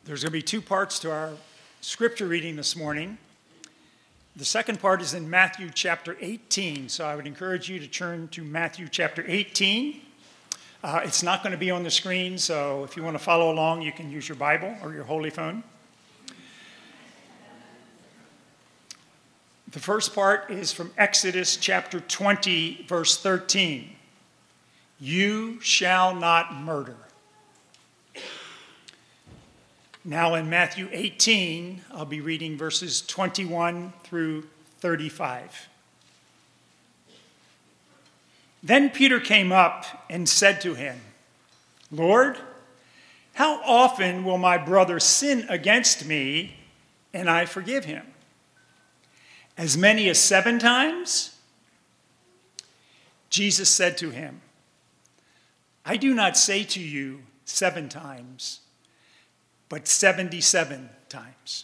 There's going to be two parts to our scripture reading this morning. The second part is in Matthew chapter 18, so I would encourage you to turn to Matthew chapter 18. It's not going to be on the screen, so if you want to follow along, you can use your Bible or your holy phone. The first part is from Exodus chapter 20, verse 13. You shall not murder. Now in Matthew 18, I'll be reading verses 21 through 35. Then Peter came up and said to him, Lord, how often will my brother sin against me and I forgive him? As many as 7 times? Jesus said to him, I do not say to you 7 times, but 77 times.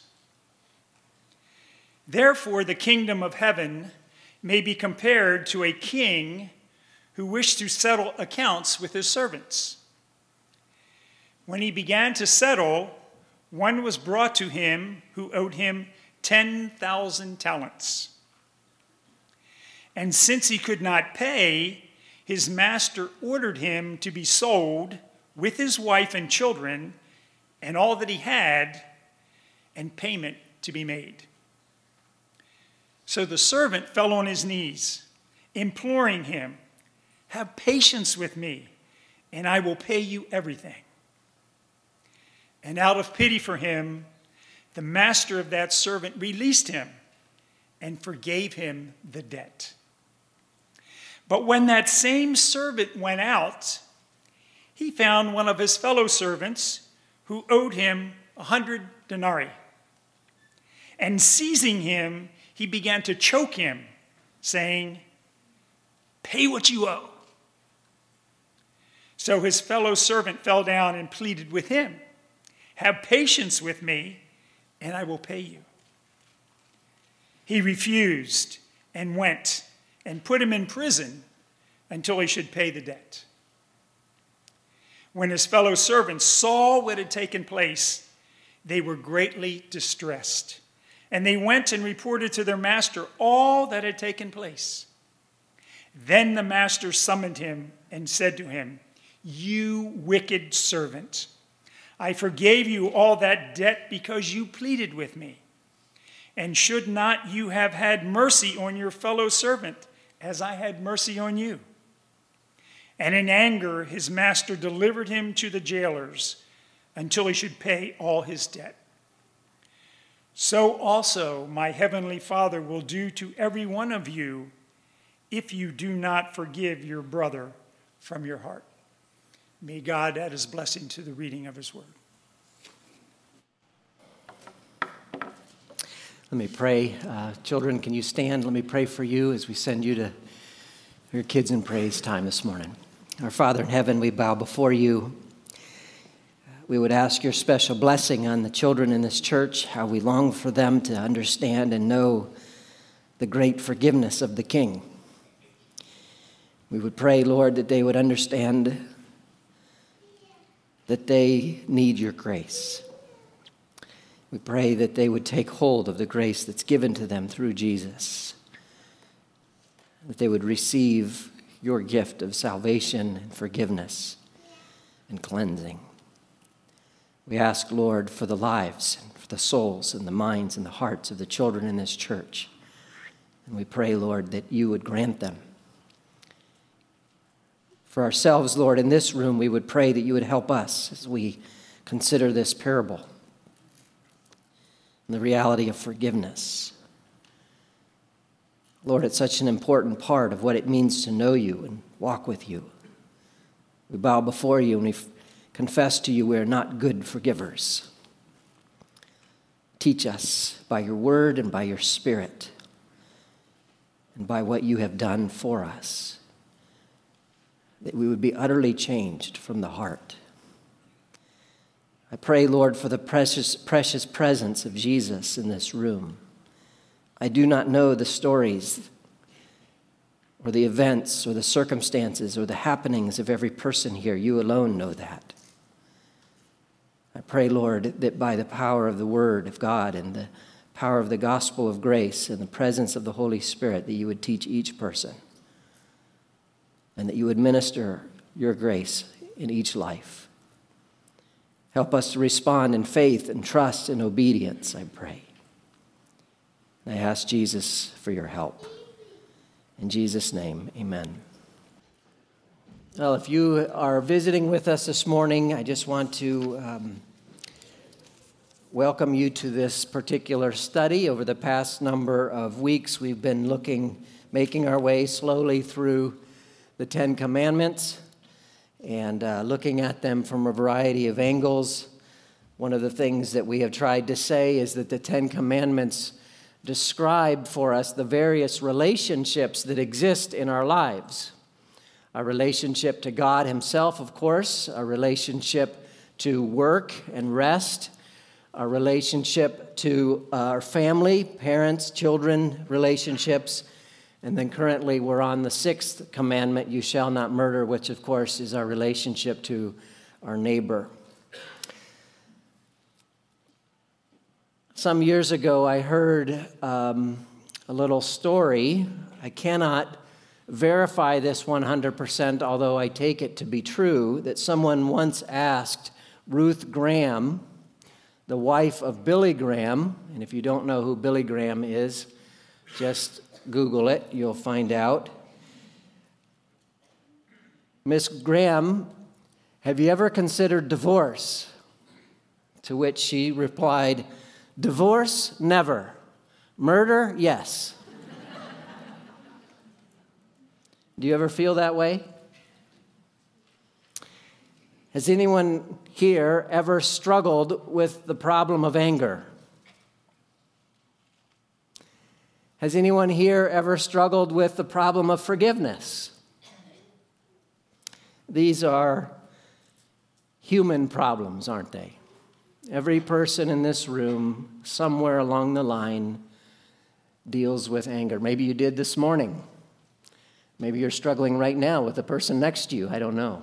Therefore, the kingdom of heaven may be compared to a king who wished to settle accounts with his servants. When he began to settle, one was brought to him who owed him 10,000 talents. And since he could not pay, his master ordered him to be sold with his wife and children and all that he had, and payment to be made. So the servant fell on his knees, imploring him, have patience with me, and I will pay you everything. And out of pity for him, the master of that servant released him and forgave him the debt. But when that same servant went out, he found one of his fellow servants who owed him 100 denarii. And seizing him, he began to choke him, saying, pay what you owe. So his fellow servant fell down and pleaded with him, have patience with me, and I will pay you. He refused and went and put him in prison until he should pay the debt. When his fellow servants saw what had taken place, they were greatly distressed. And they went and reported to their master all that had taken place. Then the master summoned him and said to him, you wicked servant, I forgave you all that debt because you pleaded with me. And should not you have had mercy on your fellow servant as I had mercy on you? And in anger, his master delivered him to the jailers until he should pay all his debt. So also my heavenly Father will do to every one of you if you do not forgive your brother from your heart. May God add his blessing to the reading of his word. Let me pray. Children, can you stand? Let me pray for you as we send you to your Kids in Praise time this morning. Our Father in heaven, we bow before you. We would ask your special blessing on the children in this church, how we long for them to understand and know the great forgiveness of the King. We would pray, Lord, that they would understand that they need your grace. We pray that they would take hold of the grace that's given to them through Jesus, that they would receive your gift of salvation and forgiveness and cleansing. We ask, Lord, for the lives and for the souls and the minds and the hearts of the children in this church. And we pray, Lord, that you would grant them. For ourselves, Lord, in this room, we would pray that you would help us as we consider this parable and the reality of forgiveness. Lord, it's such an important part of what it means to know you and walk with you. We bow before you and we confess to you we are not good forgivers. Teach us by your word and by your spirit and by what you have done for us, that we would be utterly changed from the heart. I pray, Lord, for the precious presence of Jesus in this room. I do not know the stories or the events or the circumstances or the happenings of every person here. You alone know that. I pray, Lord, that by the power of the Word of God and the power of the gospel of grace and the presence of the Holy Spirit, that you would teach each person and that you would minister your grace in each life. Help us to respond in faith and trust and obedience, I pray. I ask Jesus for your help. In Jesus' name, amen. Well, if you are visiting with us this morning, I just want to welcome you to this particular study. Over the past number of weeks, we've been making our way slowly through the Ten Commandments and looking at them from a variety of angles. One of the things that we have tried to say is that the Ten Commandments describe for us the various relationships that exist in our lives. Our relationship to God Himself, of course, our relationship to work and rest, our relationship to our family, parents, children, relationships, and then currently we're on the sixth commandment, you shall not murder, which of course is our relationship to our neighbor. Some years ago, I heard a little story. I cannot verify this 100%, although I take it to be true, that someone once asked Ruth Graham, the wife of Billy Graham, and if you don't know who Billy Graham is, just Google it, you'll find out. Miss Graham, have you ever considered divorce? To which she replied, divorce, never. Murder, yes. Do you ever feel that way? Has anyone here ever struggled with the problem of anger? Has anyone here ever struggled with the problem of forgiveness? These are human problems, aren't they? Every person in this room, somewhere along the line, deals with anger. Maybe you did this morning. Maybe you're struggling right now with the person next to you. I don't know.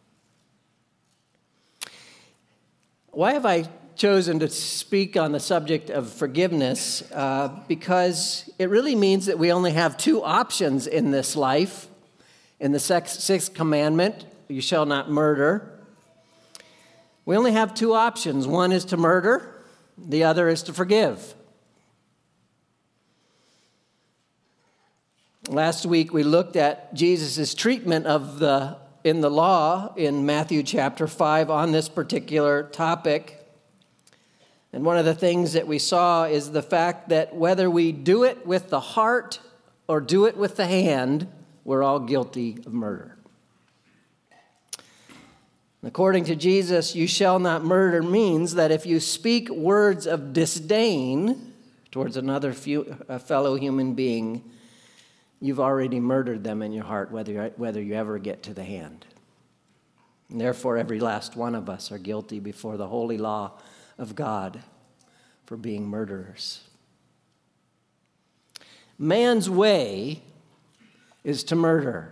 Why have I chosen to speak on the subject of forgiveness? Because it really means that we only have two options in this life. In the sixth commandment, you shall not murder. We only have two options. One is to murder. The other is to forgive. Last week we looked at Jesus' treatment in the law in Matthew chapter 5 on this particular topic. And one of the things that we saw is the fact that whether we do it with the heart or do it with the hand, we're all guilty of murder. According to Jesus, you shall not murder means that if you speak words of disdain towards another fellow human being, you've already murdered them in your heart, whether you ever get to the hand. And therefore, every last one of us are guilty before the holy law of God for being murderers. Man's way is to murder.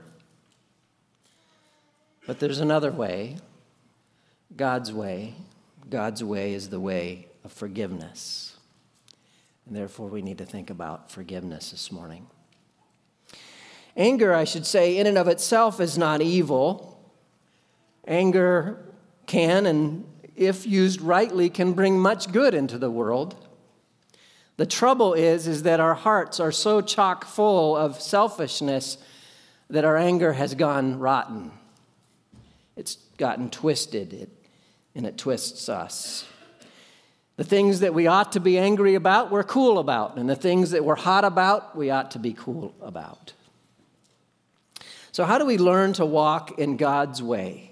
But there's another way, God's way. God's way is the way of forgiveness. And therefore, we need to think about forgiveness this morning. Anger, I should say, in and of itself is not evil. Anger can, and if used rightly, can bring much good into the world. The trouble is that our hearts are so chock full of selfishness that our anger has gone rotten. It's gotten twisted, and it twists us. The things that we ought to be angry about, we're cool about. And the things that we're hot about, we ought to be cool about. So how do we learn to walk in God's way?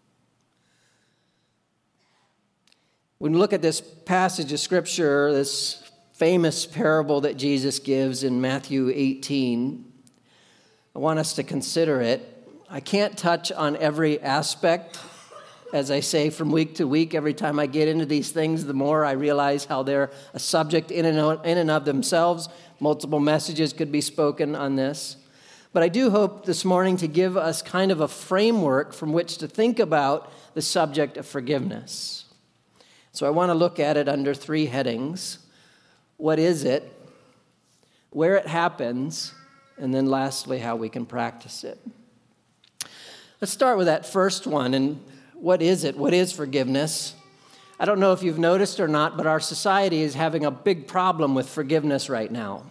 When we look at this passage of Scripture, this famous parable that Jesus gives in Matthew 18, I want us to consider it. I can't touch on every aspect. As I say, from week to week, every time I get into these things, the more I realize how they're a subject in and of themselves. Multiple messages could be spoken on this. But I do hope this morning to give us kind of a framework from which to think about the subject of forgiveness. So I want to look at it under three headings. What is it? Where it happens? And then lastly, how we can practice it. Let's start with that first one. And what is it? What is forgiveness? I don't know if you've noticed or not, but our society is having a big problem with forgiveness right now.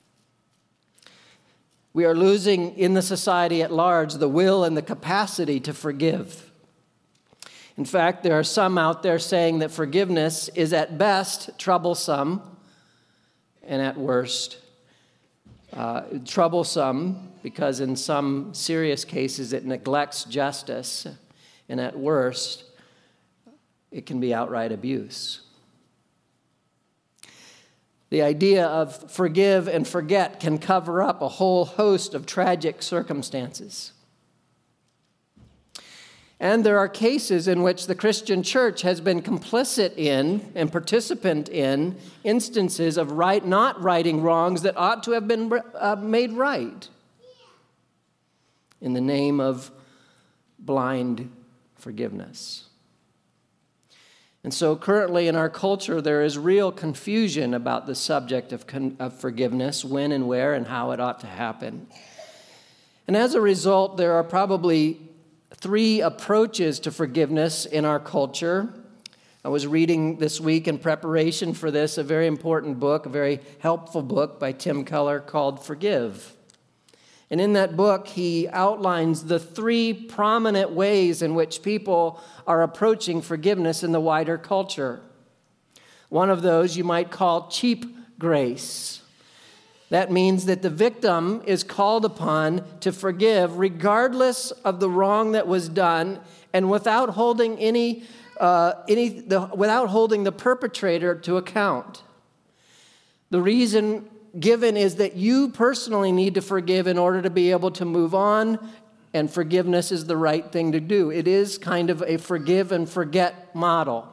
We are losing in the society at large the will and the capacity to forgive. In fact, there are some out there saying that forgiveness is at best troublesome and at worst troublesome because in some serious cases it neglects justice, and at worst it can be outright abuse. The idea of forgive and forget can cover up a whole host of tragic circumstances. And there are cases in which the Christian church has been complicit in and participant in instances of not righting wrongs that ought to have been made right in the name of blind forgiveness. And so currently in our culture, there is real confusion about the subject of forgiveness, when and where and how it ought to happen. And as a result, there are probably three approaches to forgiveness in our culture. I was reading this week in preparation for this a very important book, a very helpful book by Tim Keller called Forgive. And in that book, he outlines the three prominent ways in which people are approaching forgiveness in the wider culture. One of those you might call cheap grace. That means that the victim is called upon to forgive regardless of the wrong that was done and without holding without holding the perpetrator to account. The reason given is that you personally need to forgive in order to be able to move on, and forgiveness is the right thing to do. It is kind of a forgive and forget model.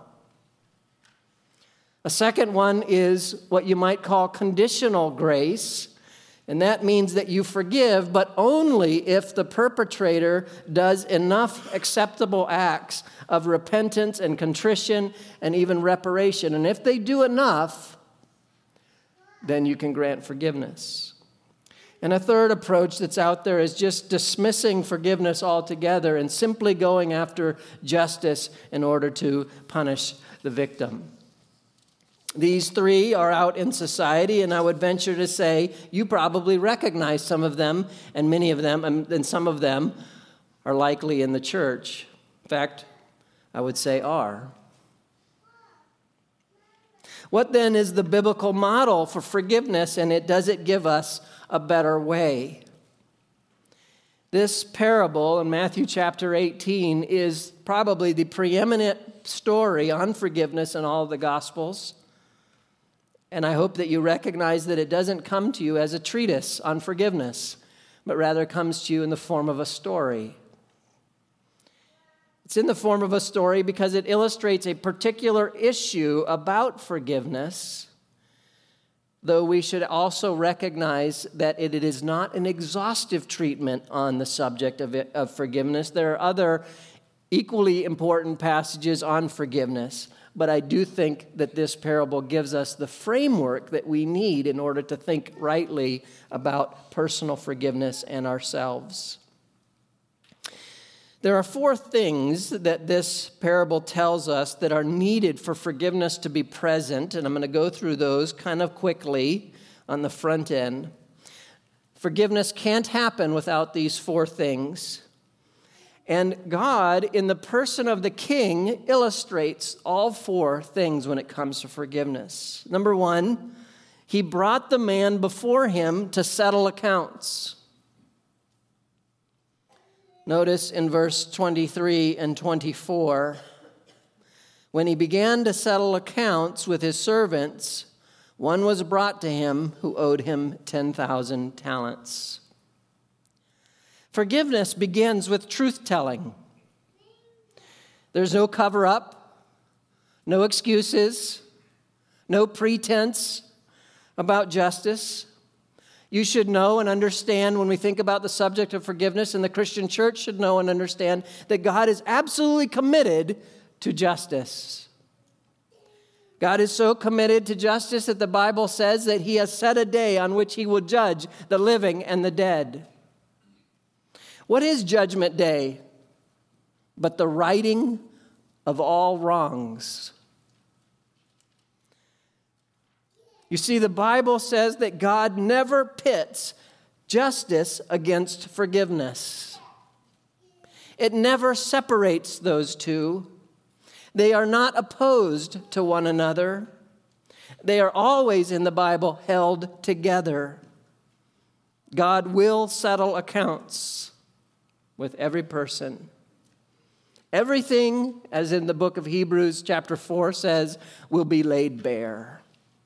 A second one is what you might call conditional grace, and that means that you forgive, but only if the perpetrator does enough acceptable acts of repentance and contrition and even reparation. And if they do enough, then you can grant forgiveness. And a third approach that's out there is just dismissing forgiveness altogether and simply going after justice in order to punish the victim. These three are out in society, and I would venture to say you probably recognize some of them, and many of them, and some of them are likely in the church. In fact, I would say are. What then is the biblical model for forgiveness, and does it give us a better way? This parable in Matthew chapter 18 is probably the preeminent story on forgiveness in all of the Gospels. And I hope that you recognize that it doesn't come to you as a treatise on forgiveness, but rather comes to you in the form of a story. It's in the form of a story because it illustrates a particular issue about forgiveness, though we should also recognize that it is not an exhaustive treatment on the subject of forgiveness. There are other equally important passages on forgiveness, but I do think that this parable gives us the framework that we need in order to think rightly about personal forgiveness and ourselves. There are four things that this parable tells us that are needed for forgiveness to be present, and I'm going to go through those kind of quickly on the front end. Forgiveness can't happen without these four things. And God, in the person of the king, illustrates all four things when it comes to forgiveness. Number one, he brought the man before him to settle accounts. Notice in verse 23 and 24, when he began to settle accounts with his servants, one was brought to him who owed him 10,000 talents. Forgiveness begins with truth-telling. There's no cover-up, no excuses, no pretense about justice. You should know and understand when we think about the subject of forgiveness, and the Christian church should know and understand that God is absolutely committed to justice. God is so committed to justice that the Bible says that he has set a day on which he will judge the living and the dead. What is Judgment Day but the righting of all wrongs? You see, the Bible says that God never pits justice against forgiveness. It never separates those two. They are not opposed to one another. They are always, in the Bible, held together. God will settle accounts with every person. Everything, as in the book of Hebrews chapter 4 says, will be laid bare.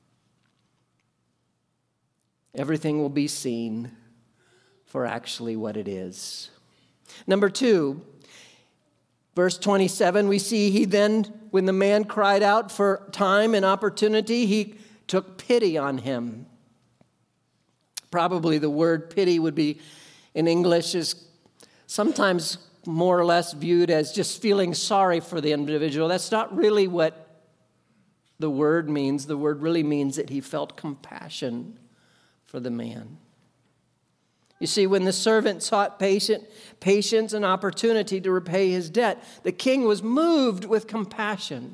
Everything will be seen for actually what it is. Number 2, verse 27, we see he then, when the man cried out for time and opportunity, he took pity on him. Probably the word pity would be, in English, is sometimes more or less viewed as just feeling sorry for the individual. That's not really what the word means. The word really means that he felt compassion for the man. You see, when the servant sought patience and opportunity to repay his debt, the king was moved with compassion.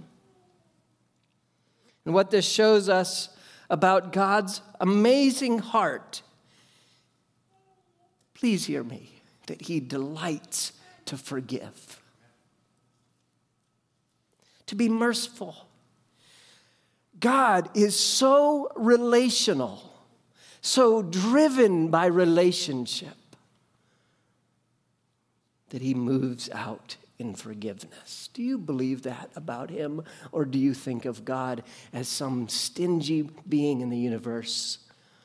And what this shows us about God's amazing heart, please hear me, that he delights to forgive, to be merciful. God is so relational, so driven by relationship, that he moves out in forgiveness. Do you believe that about him? Or do you think of God as some stingy being in the universe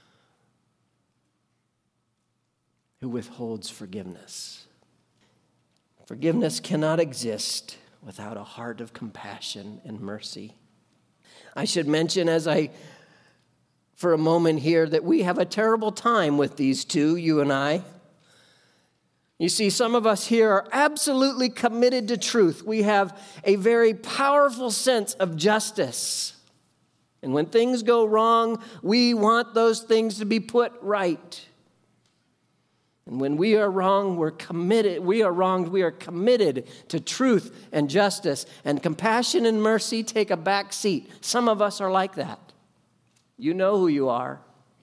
who withholds forgiveness? Forgiveness cannot exist without a heart of compassion and mercy. I should mention for a moment here, that we have a terrible time with these two, you and I. You see, some of us here are absolutely committed to truth. We have a very powerful sense of justice. And when things go wrong, we want those things to be put right. And when we are wrong, we are committed to truth and justice. And compassion and mercy take a back seat. Some of us are like that. You know who you are.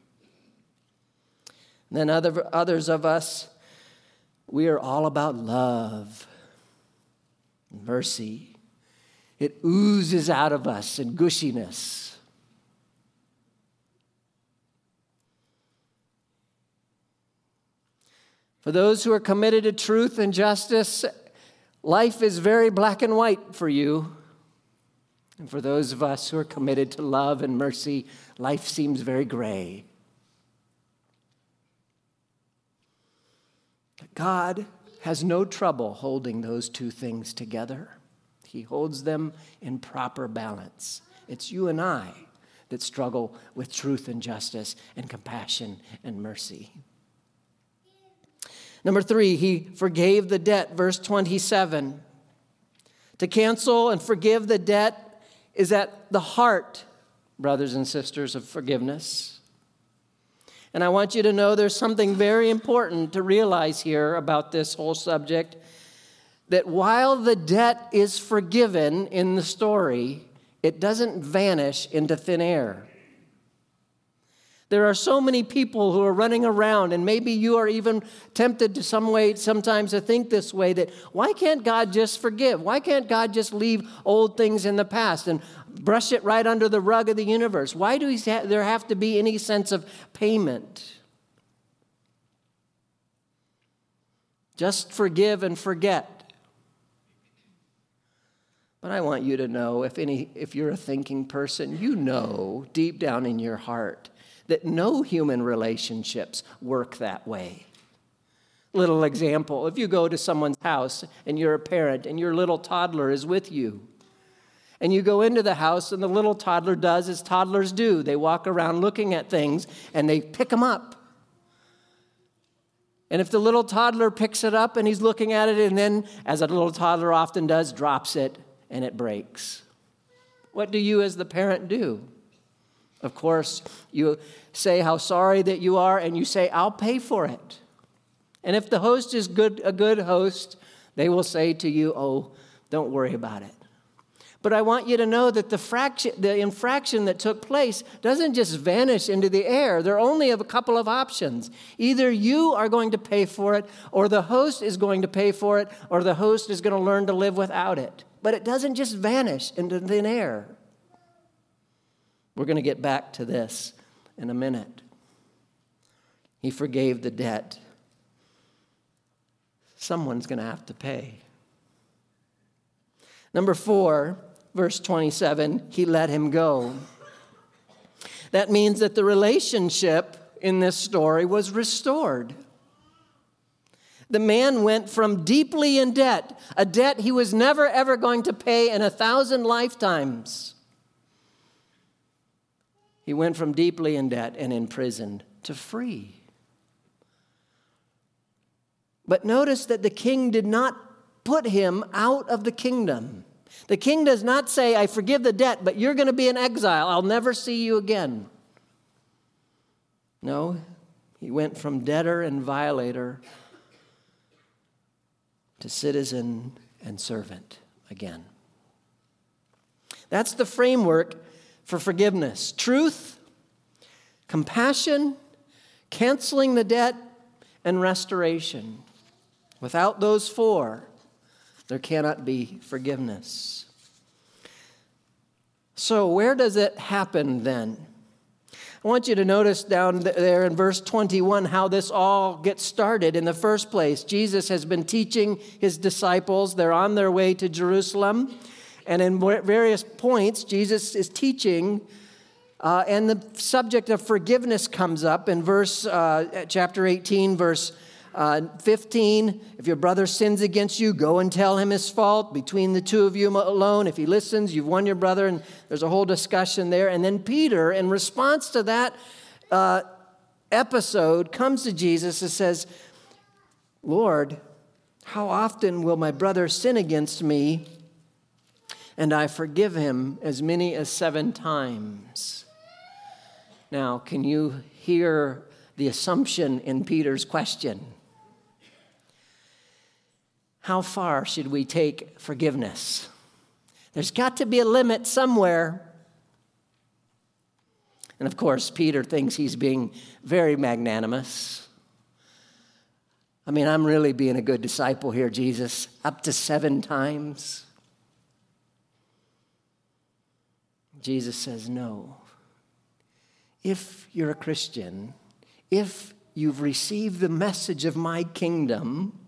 And then others of us, we are all about love, mercy. It oozes out of us in gushiness. For those who are committed to truth and justice, life is very black and white for you. And for those of us who are committed to love and mercy, life seems very gray. But God has no trouble holding those two things together. He holds them in proper balance. It's you and I that struggle with truth and justice and compassion and mercy. Number 3, he forgave the debt, verse 27. To cancel and forgive the debt is at the heart, brothers and sisters, of forgiveness. And I want you to know there's something very important to realize here about this whole subject, that while the debt is forgiven in the story, it doesn't vanish into thin air. There are so many people who are running around, and maybe you are even tempted to sometimes to think this way, that why can't God just forgive? Why can't God just leave old things in the past and brush it right under the rug of the universe? Why do there have to be any sense of payment? Just forgive and forget. But I want you to know, if you're a thinking person, you know deep down in your heart that no human relationships work that way. Little example, if you go to someone's house and you're a parent and your little toddler is with you, and you go into the house and the little toddler does as toddlers do. They walk around looking at things and they pick them up. And if the little toddler picks it up and he's looking at it and then, as a little toddler often does, drops it and it breaks. what do you as the parent do? Of course, you say how sorry that you are, and you say, I'll pay for it. And if the host is a good host, they will say to you, oh, don't worry about it. But I want you to know that the infraction that took place doesn't just vanish into the air. There are only a couple of options. Either you are going to pay for it, or the host is going to pay for it, or the host is going to learn to live without it. But it doesn't just vanish into thin air. We're going to get back to this in a minute. He forgave the debt. Someone's going to have to pay. Number 4, verse 27, he let him go. That means that the relationship in this story was restored. The man went from deeply in debt, a debt he was never ever going to pay in 1,000 lifetimes. He went from deeply in debt and imprisoned to free. But notice that the king did not put him out of the kingdom. The king does not say, I forgive the debt, but you're going to be in exile. I'll never see you again. No, he went from debtor and violator to citizen and servant again. That's the framework for forgiveness. Truth, compassion, canceling the debt, and restoration. Without those 4, there cannot be forgiveness. So where does it happen then? I want you to notice down there in verse 21 how this all gets started. In the first place, Jesus has been teaching his disciples. They're on their way to Jerusalem. And in various points, Jesus is teaching, and the subject of forgiveness comes up in chapter 18, verse 15. If your brother sins against you, go and tell him his fault. Between the two of you alone, if he listens, you've won your brother. And there's a whole discussion there. And then Peter, in response to that episode, comes to Jesus and says, Lord, how often will my brother sin against me, and I forgive him as many as 7 times? Now, can you hear the assumption in Peter's question? How far should we take forgiveness? There's got to be a limit somewhere. And of course, Peter thinks he's being very magnanimous. I mean, I'm really being a good disciple here, Jesus. Up to 7 times. Jesus says, no. If you're a Christian, if you've received the message of my kingdom,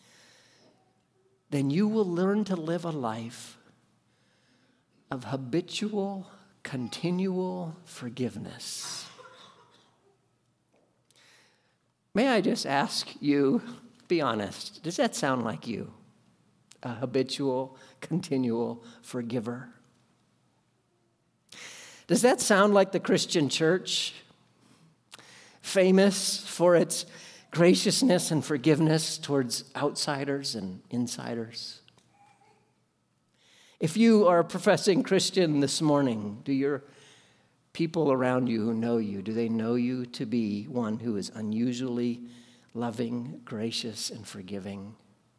then you will learn to live a life of habitual, continual forgiveness. May I just ask you, be honest, does that sound like you? A habitual, continual forgiver? Does that sound like the Christian church? Famous for its graciousness and forgiveness towards outsiders and insiders? If you are a professing Christian this morning, do your people around you who know you, do they know you to be one who is unusually loving, gracious, and forgiving?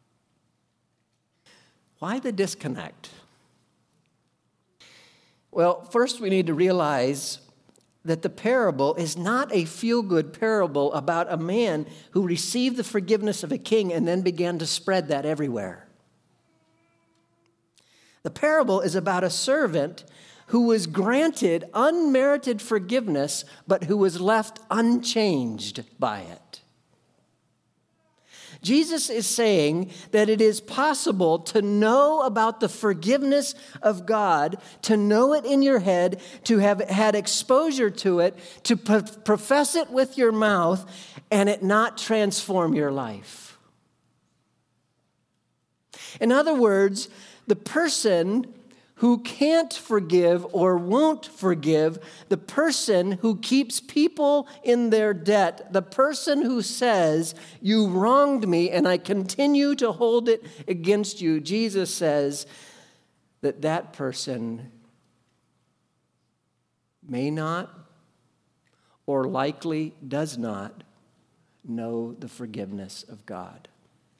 Why the disconnect? Well, first we need to realize that the parable is not a feel-good parable about a man who received the forgiveness of a king and then began to spread that everywhere. The parable is about a servant who was granted unmerited forgiveness, but who was left unchanged by it. Jesus is saying that it is possible to know about the forgiveness of God, to know it in your head, to have had exposure to it, to profess it with your mouth, and it not transform your life. In other words, the person who can't forgive or won't forgive, the person who keeps people in their debt, the person who says, you wronged me and I continue to hold it against you, Jesus says that person may not or likely does not know the forgiveness of God.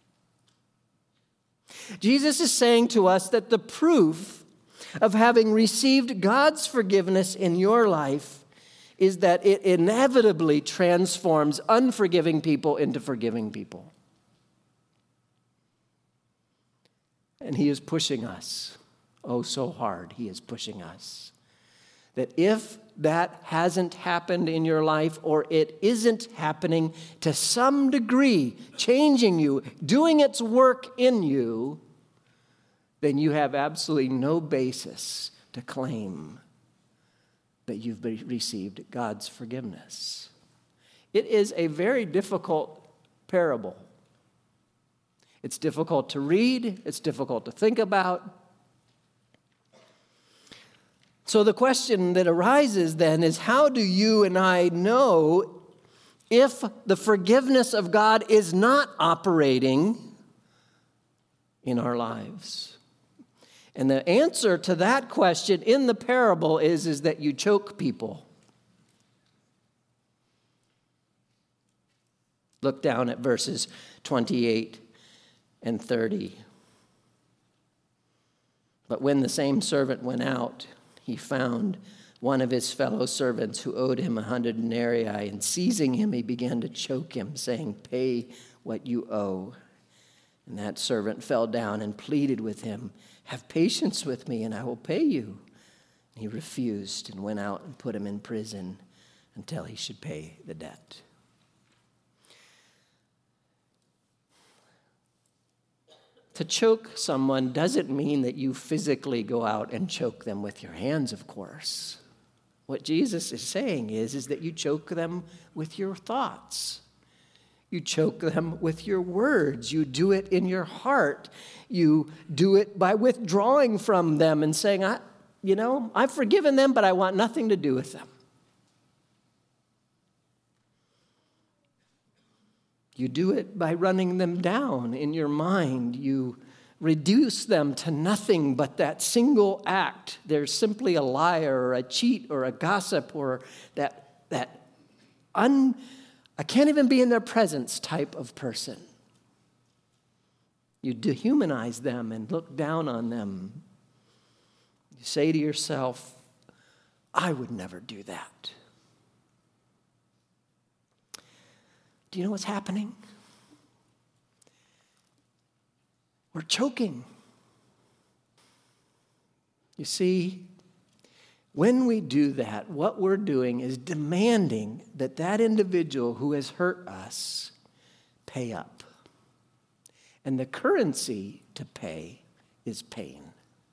Jesus is saying to us that the proof of having received God's forgiveness in your life is that it inevitably transforms unforgiving people into forgiving people. And he is pushing us, oh so hard, he is pushing us. That if that hasn't happened in your life, or it isn't happening to some degree, changing you, doing its work in you, then you have absolutely no basis to claim that you've received God's forgiveness. It is a very difficult parable. It's difficult to read. It's difficult to think about. So the question that arises then is, how do you and I know if the forgiveness of God is not operating in our lives? And the answer to that question in the parable is that you choke people. Look down at verses 28 and 30. But when the same servant went out, he found one of his fellow servants who owed him 100 denarii, and seizing him, he began to choke him, saying, "Pay what you owe." And that servant fell down and pleaded with him, "Have patience with me, and I will pay you." And he refused and went out and put him in prison until he should pay the debt. To choke someone doesn't mean that you physically go out and choke them with your hands, of course. What Jesus is saying is that you choke them with your thoughts. You choke them with your words. You do it in your heart. You do it by withdrawing from them and saying, I've forgiven them, but I want nothing to do with them. You do it by running them down in your mind. You reduce them to nothing but that single act. They're simply a liar or a cheat or a gossip or I can't even be in their presence type of person. You dehumanize them and look down on them. You say to yourself, I would never do that. Do you know what's happening? We're choking. You see, when we do that, what we're doing is demanding that that individual who has hurt us pay up. And the currency to pay is pain.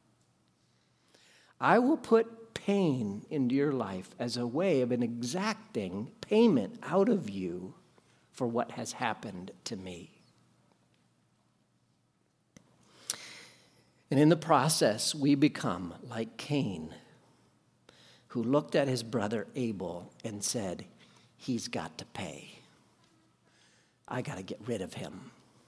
I will put pain into your life as a way of an exacting payment out of you for what has happened to me. And in the process, we become like Cain, who looked at his brother Abel and said, he's got to pay. I got to get rid of him.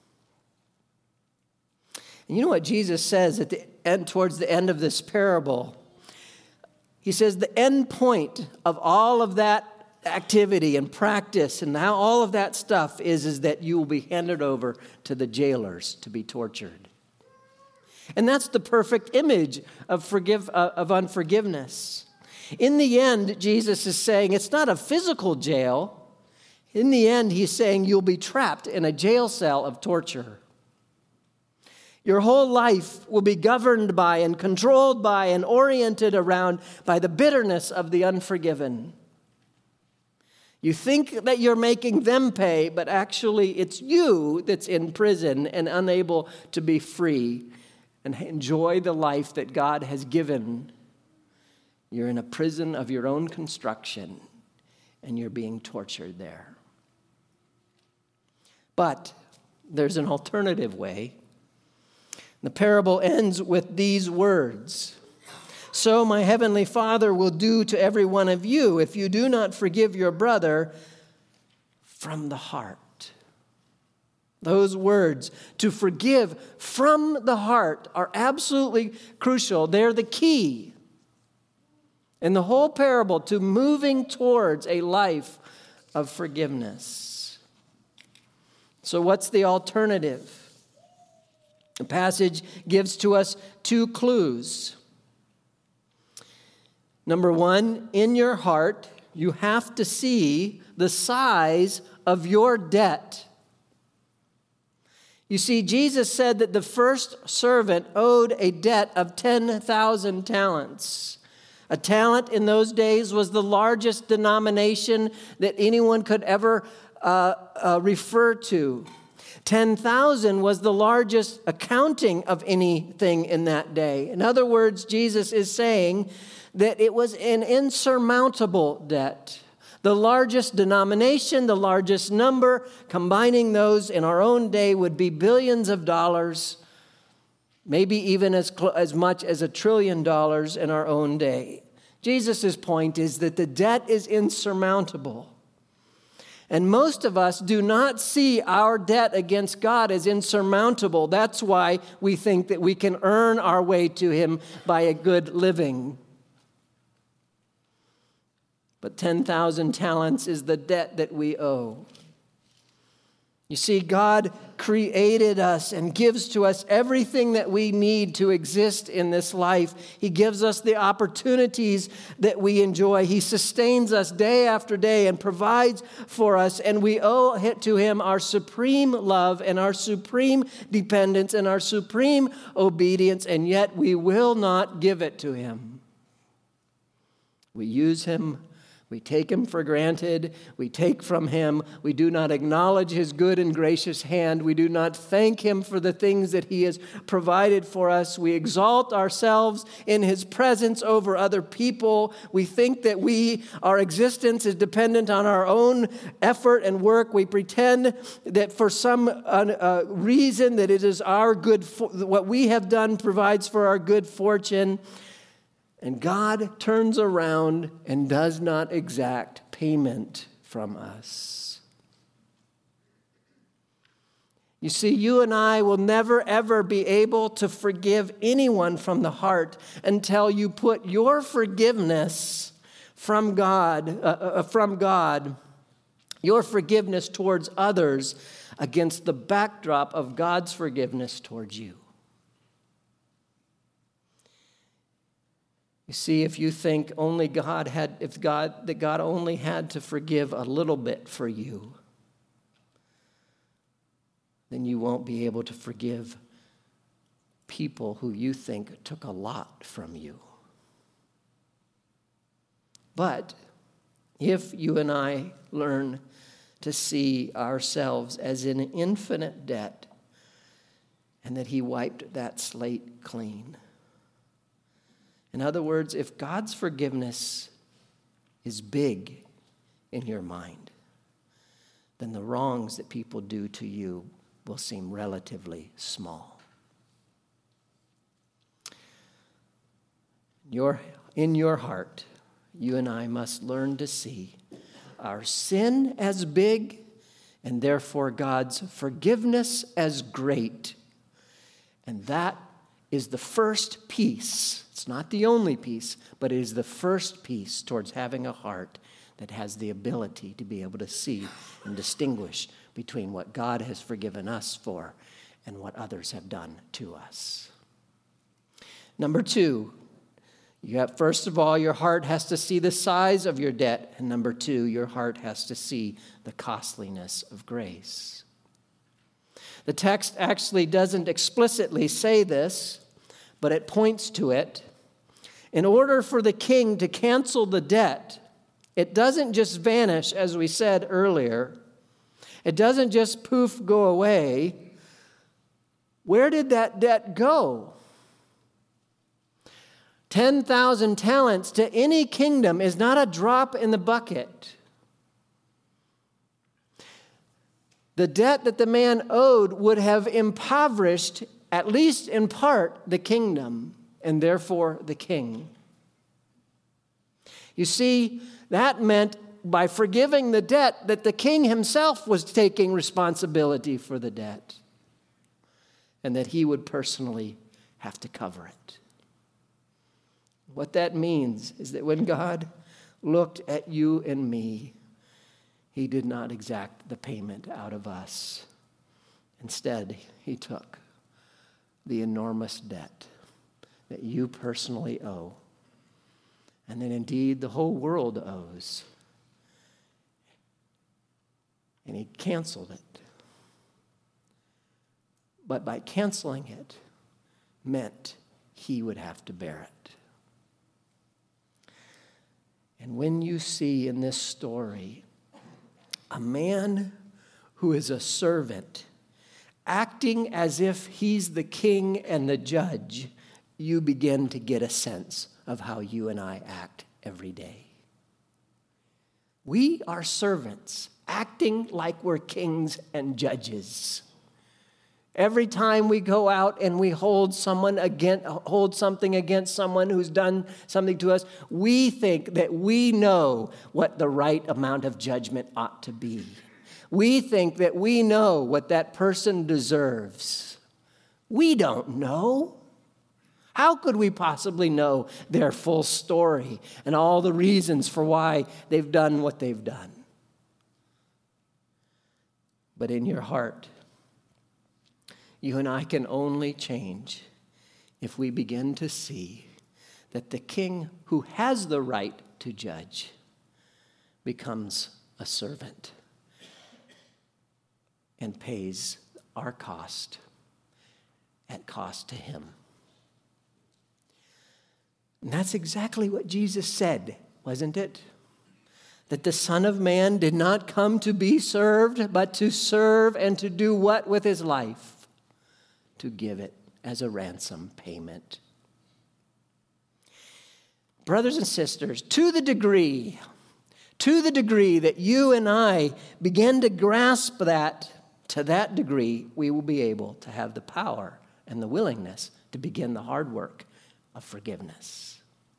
And you know what Jesus says at the end, towards the end of this parable? He says the end point of all of that activity and practice and how all of that stuff is that you will be handed over to the jailers to be tortured. And that's the perfect image of unforgiveness. In the end, Jesus is saying it's not a physical jail. In the end, he's saying you'll be trapped in a jail cell of torture. Your whole life will be governed by and controlled by and oriented around by the bitterness of the unforgiven. You think that you're making them pay, but actually it's you that's in prison and unable to be free and enjoy the life that God has given. You're in a prison of your own construction, and you're being tortured there. But there's an alternative way. The parable ends with these words. So my heavenly Father will do to every one of you if you do not forgive your brother from the heart. Those words, to forgive from the heart, are absolutely crucial. They're the key. in the whole parable to moving towards a life of forgiveness. So what's the alternative? The passage gives to us two clues. Number one, in your heart, you have to see the size of your debt. You see, Jesus said that the first servant owed a debt of 10,000 talents. A talent in those days was the largest denomination that anyone could ever refer to. 10,000 was the largest accounting of anything in that day. In other words, Jesus is saying that it was an insurmountable debt. The largest denomination, the largest number, combining those in our own day would be billions of dollars, maybe even as much as $1 trillion in our own day. Jesus' point is that the debt is insurmountable. And most of us do not see our debt against God as insurmountable. That's why we think that we can earn our way to Him by a good living. But 10,000 talents is the debt that we owe. You see, God created us and gives to us everything that we need to exist in this life. He gives us the opportunities that we enjoy. He sustains us day after day and provides for us. And we owe to Him our supreme love and our supreme dependence and our supreme obedience. And yet we will not give it to Him. We use Him. We take Him for granted. We take from Him. We do not acknowledge His good and gracious hand. We do not thank Him for the things that He has provided for us. We exalt ourselves in His presence over other people. We think that our existence is dependent on our own effort and work. We pretend that for some reason that it is our what we have done provides for our good fortune. And God turns around and does not exact payment from us. You see, you and I will never, ever be able to forgive anyone from the heart until you put your forgiveness from God, your forgiveness towards others against the backdrop of God's forgiveness towards you. You see, if you think that God only had to forgive a little bit for you, then you won't be able to forgive people who you think took a lot from you. But if you and I learn to see ourselves as in infinite debt and that He wiped that slate clean, in other words, if God's forgiveness is big in your mind, then the wrongs that people do to you will seem relatively small. In your heart, you and I must learn to see our sin as big and therefore God's forgiveness as great. And that is the first piece. It's not the only piece, but it is the first piece towards having a heart that has the ability to be able to see and distinguish between what God has forgiven us for and what others have done to us. Number two, first of all, your heart has to see the size of your debt. And number two, your heart has to see the costliness of grace. The text actually doesn't explicitly say this, but it points to it. In order for the king to cancel the debt, it doesn't just vanish, as we said earlier. It doesn't just poof, go away. Where did that debt go? 10,000 talents to any kingdom is not a drop in the bucket. The debt that the man owed would have impoverished, at least in part, the kingdom, and therefore the king. You see, that meant by forgiving the debt that the king himself was taking responsibility for the debt, and that he would personally have to cover it. What that means is that when God looked at you and me, he did not exact the payment out of us. Instead, he took the enormous debt that you personally owe, and that indeed the whole world owes. And he canceled it. But by canceling it meant he would have to bear it. And when you see in this story a man who is a servant acting as if he's the king and the judge, you begin to get a sense of how you and I act every day. We are servants acting like we're kings and judges. Every time we go out and we hold something against someone who's done something to us, we think that we know what the right amount of judgment ought to be. We think that we know what that person deserves. We don't know. How could we possibly know their full story and all the reasons for why they've done what they've done? But in your heart, you and I can only change if we begin to see that the king who has the right to judge becomes a servant and pays our cost at cost to him. And that's exactly what Jesus said, wasn't it? That the Son of Man did not come to be served, but to serve and to do what with his life? To give it as a ransom payment. Brothers and sisters, to the degree that you and I begin to grasp that, to that degree, we will be able to have the power and the willingness to begin the hard work of forgiveness.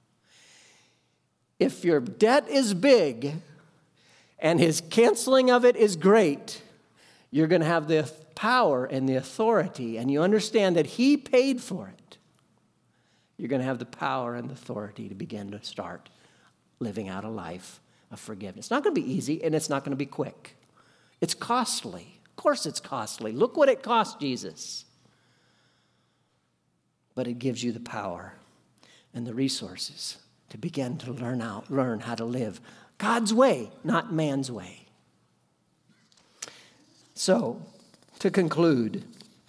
If your debt is big and his canceling of it is great, you're going to have the power and the authority, and you understand that he paid for it. You're going to have the power and the authority to begin to start living out a life of forgiveness. It's not going to be easy, and it's not going to be quick. It's costly. Of course it's costly. Look what it cost Jesus. But it gives you the power and the resources to begin to learn how to live God's way, not man's way. So, to conclude,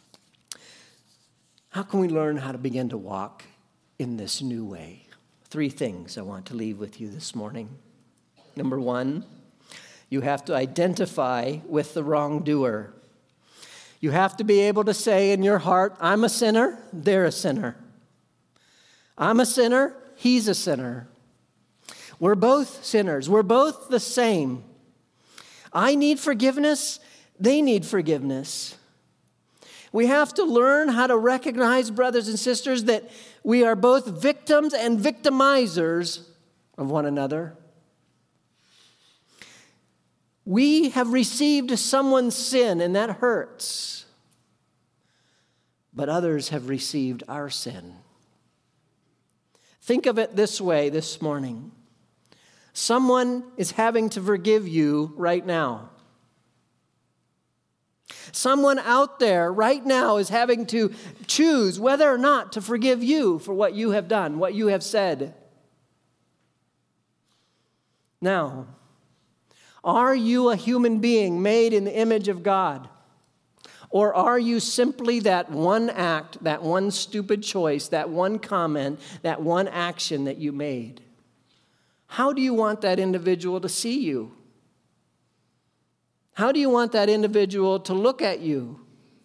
how can we learn how to begin to walk in this new way? 3 things I want to leave with you this morning. Number 1, you have to identify with the wrongdoer. You have to be able to say in your heart, I'm a sinner, they're a sinner. I'm a sinner, he's a sinner. We're both sinners. We're both the same. I need forgiveness, they need forgiveness. We have to learn how to recognize, brothers and sisters, that we are both victims and victimizers of one another. We have received someone's sin, and that hurts. But others have received our sin. Think of it this way this morning. Someone is having to forgive you right now. Someone out there right now is having to choose whether or not to forgive you for what you have done, what you have said. Now, are you a human being made in the image of God? Or are you simply that one act, that one stupid choice, that one comment, that one action that you made? How do you want that individual to see you? How do you want that individual to look at you?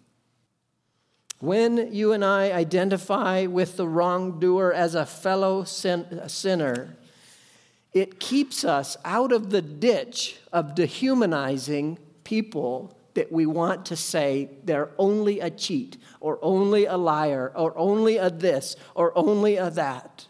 When you and I identify with the wrongdoer as a fellow sinner, it keeps us out of the ditch of dehumanizing people that we want to say they're only a cheat, or only a liar, or only a this, or only a that.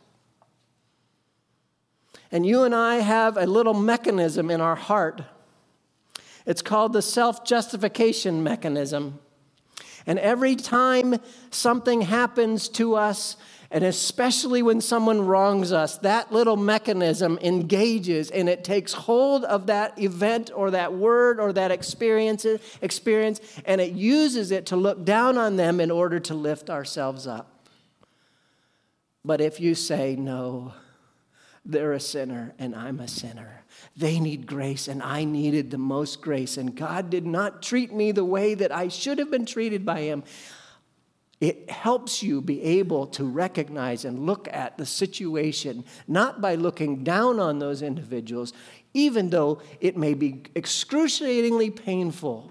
And you and I have a little mechanism in our heart. It's called the self-justification mechanism. And every time something happens to us And especially when someone wrongs us, that little mechanism engages and it takes hold of that event or that word or that experience, and it uses it to look down on them in order to lift ourselves up. But if you say, no, they're a sinner and I'm a sinner. They need grace and I needed the most grace. And God did not treat me the way that I should have been treated by him. It helps you be able to recognize and look at the situation, not by looking down on those individuals, even though it may be excruciatingly painful,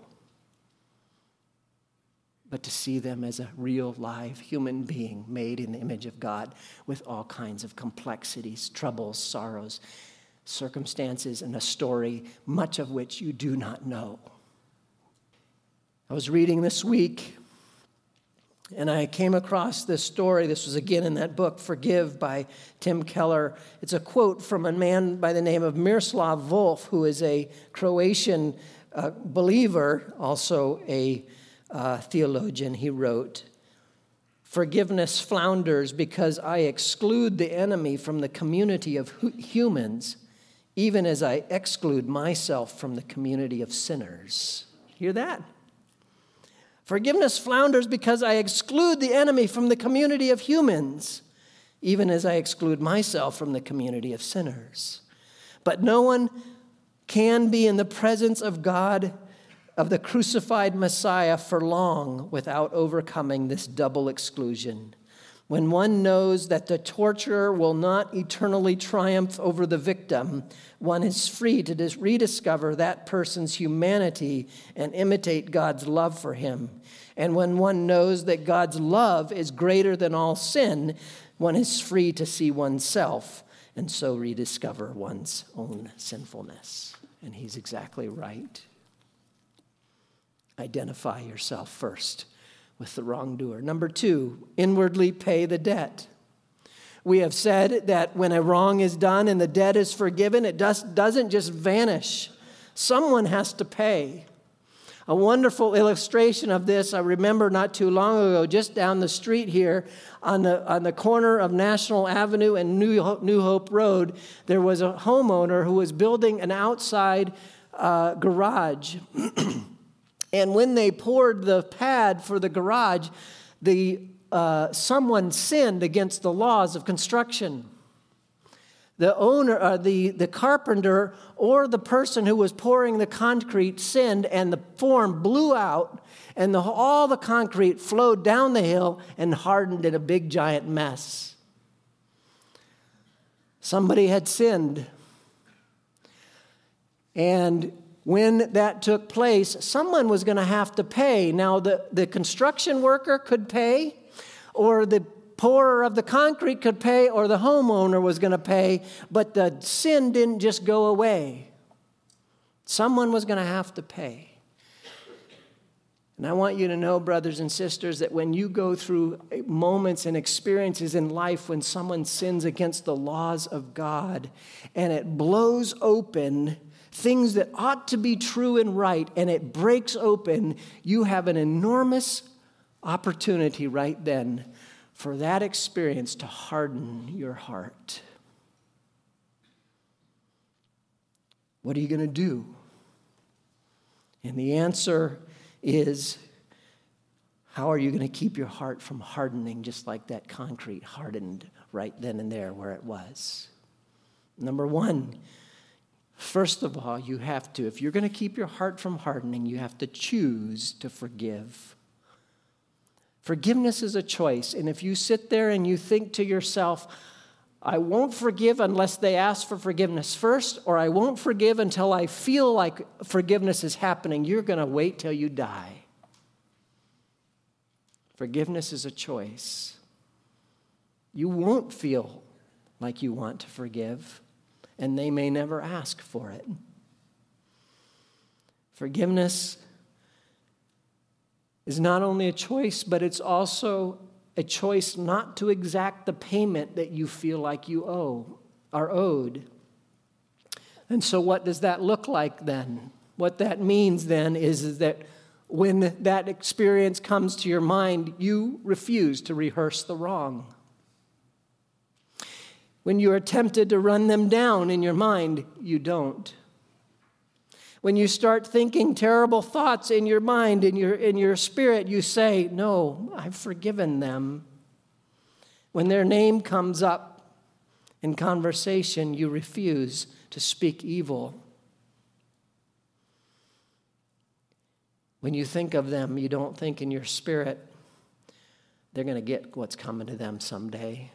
but to see them as a real, live human being made in the image of God with all kinds of complexities, troubles, sorrows, circumstances, and a story, much of which you do not know. I was reading this week, and I came across this story. This was again in that book, Forgive, by Tim Keller. It's a quote from a man by the name of Miroslav Volf, who is a Croatian believer, also a theologian. He wrote, "Forgiveness flounders because I exclude the enemy from the community of humans, even as I exclude myself from the community of sinners." Hear that? Forgiveness flounders because I exclude the enemy from the community of humans, even as I exclude myself from the community of sinners. But no one can be in the presence of God, of the crucified Messiah, for long without overcoming this double exclusion. When one knows that the torturer will not eternally triumph over the victim, one is free to rediscover that person's humanity and imitate God's love for him. And when one knows that God's love is greater than all sin, one is free to see oneself and so rediscover one's own sinfulness. And he's exactly right. Identify yourself first with the wrongdoer. Number 2, inwardly pay the debt. We have said that when a wrong is done and the debt is forgiven, it doesn't just vanish. Someone has to pay. A wonderful illustration of this, I remember not too long ago, just down the street here on the corner of National Avenue and New Hope Road, there was a homeowner who was building an outside garage. And when they poured the pad for the garage, someone sinned against the laws of construction. The owner, the carpenter, or the person who was pouring the concrete sinned, and the form blew out, and all the concrete flowed down the hill and hardened in a big giant mess. Somebody had sinned. And when that took place, someone was going to have to pay. Now, the construction worker could pay, or the pourer of the concrete could pay, or the homeowner was going to pay, but the sin didn't just go away. Someone was going to have to pay. And I want you to know, brothers and sisters, that when you go through moments and experiences in life when someone sins against the laws of God, and it blows open things that ought to be true and right, and it breaks open, you have an enormous opportunity right then for that experience to harden your heart. What are you going to do? And the answer is, how are you going to keep your heart from hardening just like that concrete hardened right then and there where it was? Number 1, first of all, you have to, if you're going to keep your heart from hardening, you have to choose to forgive. Forgiveness is a choice, and if you sit there and you think to yourself, I won't forgive unless they ask for forgiveness first, or I won't forgive until I feel like forgiveness is happening, you're going to wait till you die. Forgiveness is a choice. You won't feel like you want to forgive, and they may never ask for it. Forgiveness is not only a choice, but it's also a choice not to exact the payment that you feel like you are owed. And so what does that look like then? What that means then is that when that experience comes to your mind, you refuse to rehearse the wrong. When you are tempted to run them down in your mind, you don't. When you start thinking terrible thoughts in your mind, in your spirit, you say, no, I've forgiven them. When their name comes up in conversation, you refuse to speak evil. When you think of them, you don't think in your spirit, they're going to get what's coming to them someday.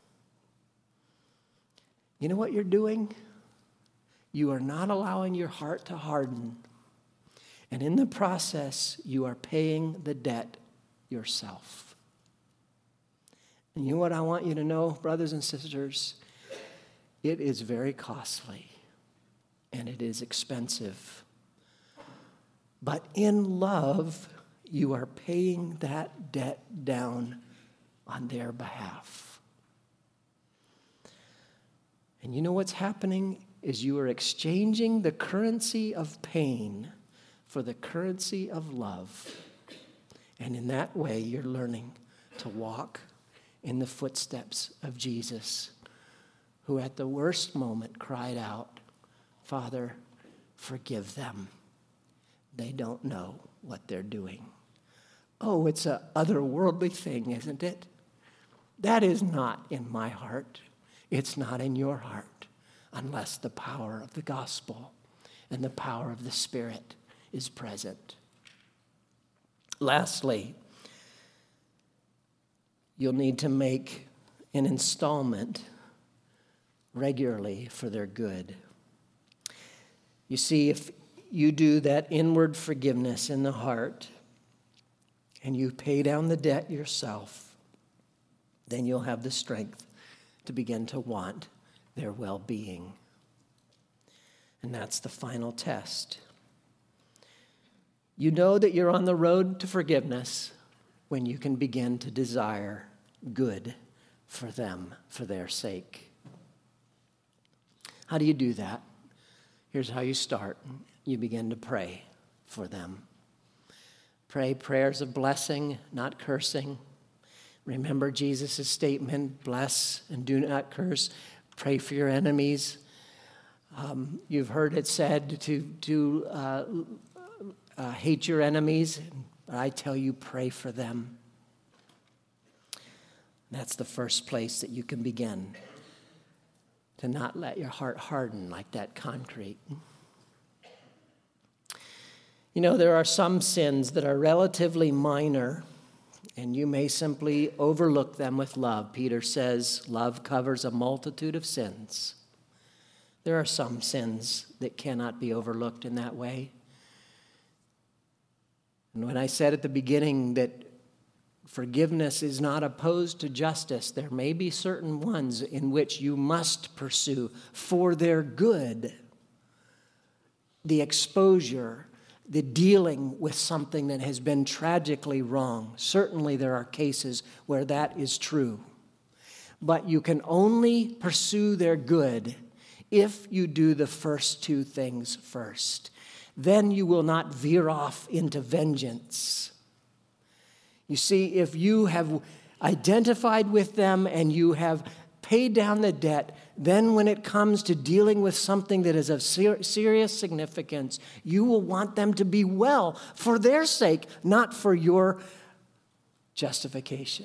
You know what you're doing? You are not allowing your heart to harden. And in the process, you are paying the debt yourself. And you know what I want you to know, brothers and sisters? It is very costly and it is expensive. But in love, you are paying that debt down on their behalf. And you know what's happening is you are exchanging the currency of pain for the currency of love. And in that way, you're learning to walk in the footsteps of Jesus, who at the worst moment cried out, Father, forgive them. They don't know what they're doing. Oh, it's an otherworldly thing, isn't it? That is not in my heart. It's not in your heart, unless the power of the gospel and the power of the Spirit is present. Lastly, you'll need to make an installment regularly for their good. You see, if you do that inward forgiveness in the heart and you pay down the debt yourself, then you'll have the strength to begin to want their well-being. And that's the final test. You know that you're on the road to forgiveness when you can begin to desire good for them, for their sake. How do you do that? Here's how you start. You begin to pray for them. Pray prayers of blessing, not cursing. Remember Jesus' statement, bless and do not curse. Pray for your enemies. You've heard it said to hate your enemies, but I tell you, pray for them. That's the first place that you can begin to not let your heart harden like that concrete. You know, there are some sins that are relatively minor, and you may simply overlook them with love. Peter says, love covers a multitude of sins. There are some sins that cannot be overlooked in that way. And when I said at the beginning that forgiveness is not opposed to justice, there may be certain ones in which you must pursue for their good. The exposure, the dealing with something that has been tragically wrong. Certainly there are cases where that is true. But you can only pursue their good if you do the first two things first. Then you will not veer off into vengeance. You see, if you have identified with them and you have paid down the debt, then when it comes to dealing with something that is of serious significance, you will want them to be well for their sake, not for your justification.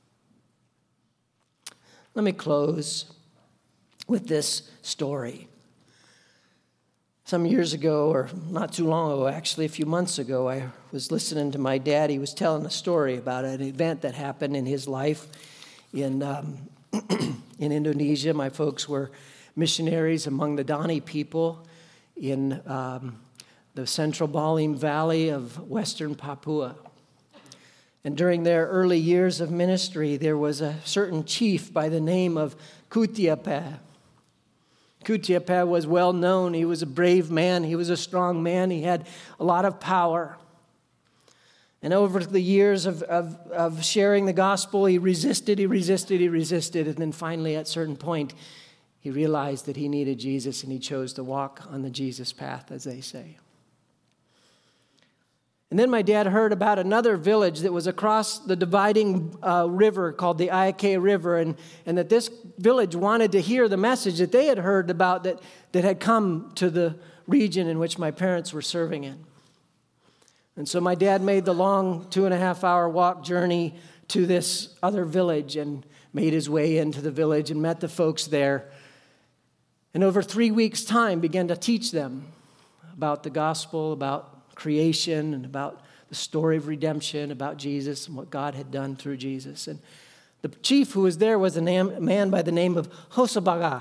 Let me close with this story. Some years ago, or not too long ago, actually a few months ago, I was listening to my dad. He was telling a story about an event that happened in his life in Indonesia. My folks were missionaries among the Dani people in the central Balim Valley of western Papua. And during their early years of ministry, there was a certain chief by the name of Kutiapa. Kutiapa was well known. He was a brave man. He was a strong man. He had a lot of power. And over the years of sharing the gospel, he resisted. And then finally, at a certain point, he realized that he needed Jesus, and he chose to walk on the Jesus path, as they say. And then my dad heard about another village that was across the dividing river called the Iake River, and that this village wanted to hear the message that they had heard about that had come to the region in which my parents were serving in. And so my dad made the long 2.5-hour walk journey to this other village and made his way into the village and met the folks there. And over 3 weeks' time began to teach them about the gospel, about creation, and about the story of redemption, about Jesus and what God had done through Jesus. And the chief who was there was a man by the name of Hosobaga.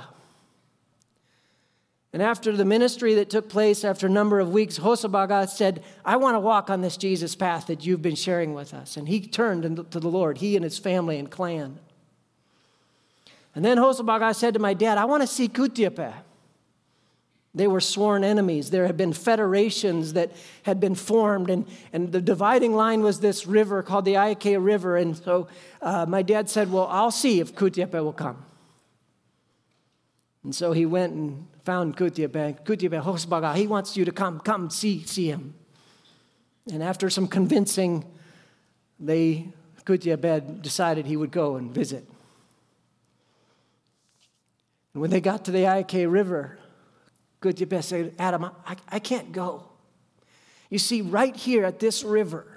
And after the ministry that took place, after a number of weeks, Hosobaga said, I want to walk on this Jesus path that you've been sharing with us. And he turned to the Lord, he and his family and clan. And then Hosobaga said to my dad, I want to see Kutiape. They were sworn enemies. There had been federations that had been formed, and the dividing line was this river called the Iake River. And so my dad said, well, I'll see if Kutiape will come. And so he went and found Kutiape. Kutiape, Hosobaga, he wants you to come see him. And after some convincing, Kutiape decided he would go and visit. And when they got to the Iake River, Kutiape said, Adam, I can't go. You see, right here at this river,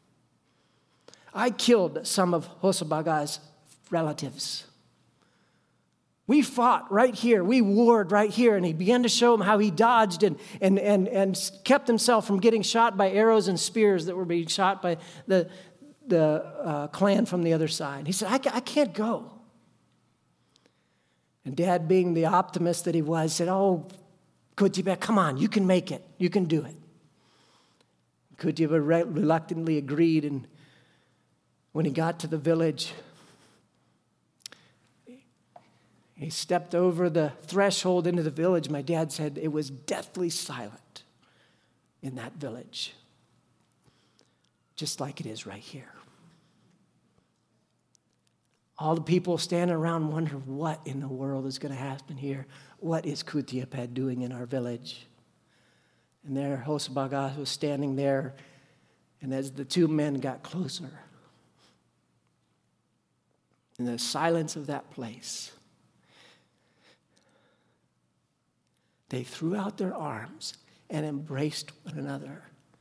I killed some of Hosobaga's relatives. We fought right here. We warred right here. And he began to show him how he dodged and kept himself from getting shot by arrows and spears that were being shot by the clan from the other side. He said, I can't go. And Dad, being the optimist that he was, said, oh, Kutiape, come on, you can make it. You can do it. Kutiape reluctantly agreed, and when he got to the village, he stepped over the threshold into the village. My dad said it was deathly silent in that village, just like it is right here. All the people standing around wonder what in the world is going to happen here. What is Kutiape doing in our village? And there, Hosobaga was standing there, and as the two men got closer, in the silence of that place, they threw out their arms and embraced one another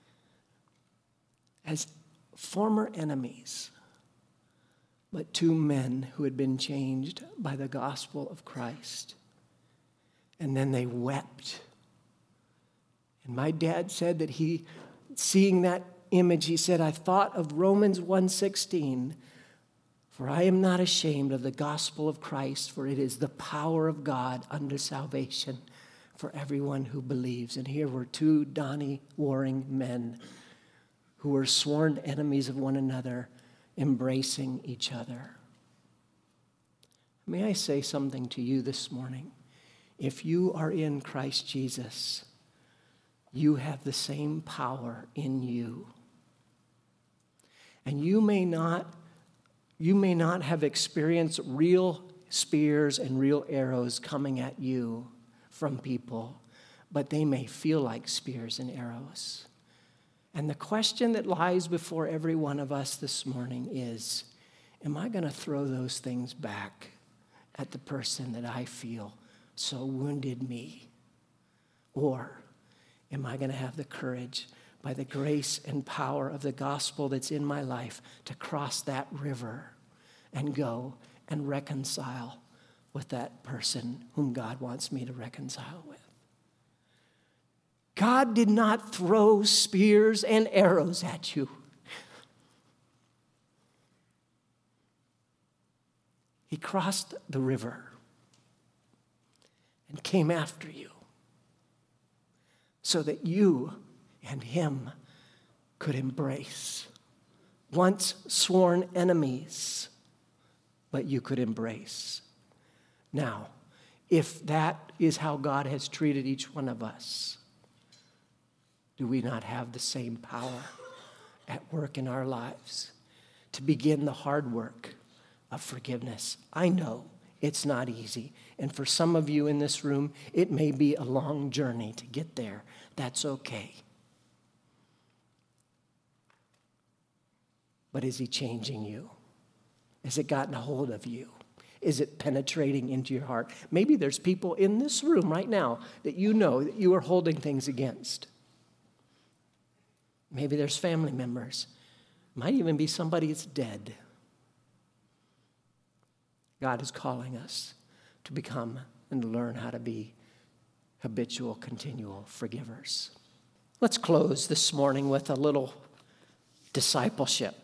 as former enemies, but two men who had been changed by the gospel of Christ. And then they wept. And my dad said that seeing that image, he said, I thought of Romans 1:16, for I am not ashamed of the gospel of Christ, for it is the power of God unto salvation for everyone who believes. And here were two Donnie warring men who were sworn enemies of one another, embracing each other. May I say something to you this morning? If you are in Christ Jesus, you have the same power in you. And you may not have experienced real spears and real arrows coming at you from people, but they may feel like spears and arrows. And the question that lies before every one of us this morning is, am I going to throw those things back at the person that I feel so wounded me? Or am I going to have the courage, by the grace and power of the gospel that's in my life, to cross that river and go and reconcile with that person whom God wants me to reconcile with? God did not throw spears and arrows at you. He crossed the river and came after you so that you and him could embrace. Once sworn enemies, but you could embrace. Now, if that is how God has treated each one of us, do we not have the same power at work in our lives to begin the hard work of forgiveness? I know it's not easy. And for some of you in this room, it may be a long journey to get there. That's okay. But is he changing you? Has it gotten a hold of you? Is it penetrating into your heart? Maybe there's people in this room right now that you know that you are holding things against. Maybe there's family members. Might even be somebody that's dead. God is calling us to become and learn how to be habitual, continual forgivers. Let's close this morning with a little discipleship.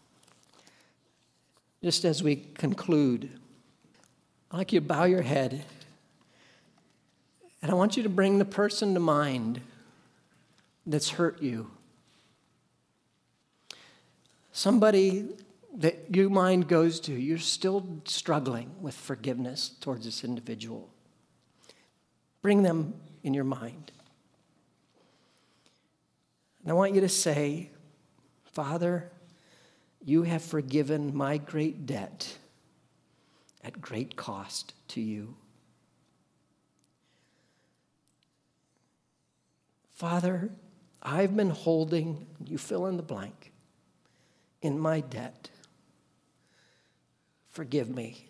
Just as we conclude, I'd like you to bow your head, and I want you to bring the person to mind that's hurt you. Somebody that your mind goes to, you're still struggling with forgiveness towards this individual. Bring them in your mind. And I want you to say, Father, you have forgiven my great debt at great cost to you. Father, I've been holding, you fill in the blank, in my debt. Forgive me.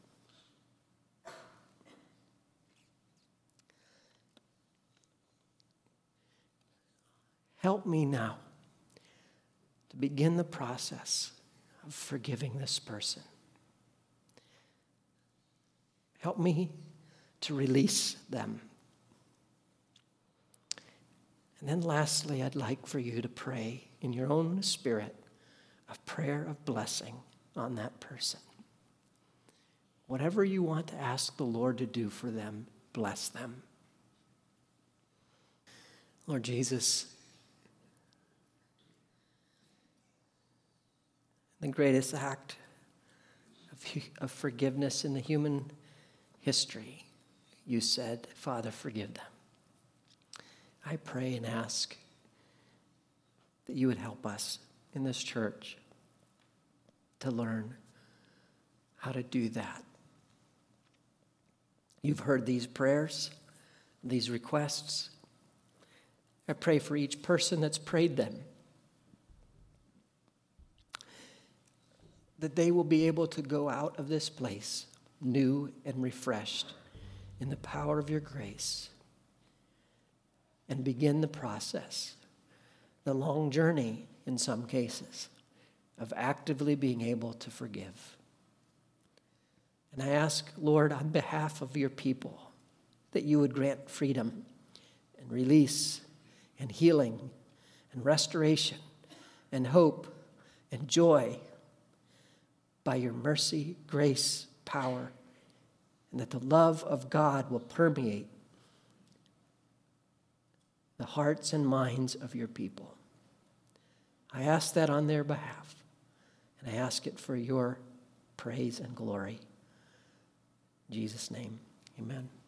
Help me now to begin the process of forgiving this person. Help me to release them. And then lastly, I'd like for you to pray in your own spirit a prayer of blessing on that person. Whatever you want to ask the Lord to do for them, bless them. Lord Jesus, the greatest act of forgiveness in the human history, you said, Father, forgive them. I pray and ask that you would help us in this church to learn how to do that. You've heard these prayers, these requests. I pray for each person that's prayed them, that they will be able to go out of this place new and refreshed in the power of your grace and begin the process, the long journey in some cases, of actively being able to forgive. And I ask, Lord, on behalf of your people, that you would grant freedom and release and healing and restoration and hope and joy by your mercy, grace, power, and that the love of God will permeate the hearts and minds of your people. I ask that on their behalf, and I ask it for your praise and glory. In Jesus' name, amen.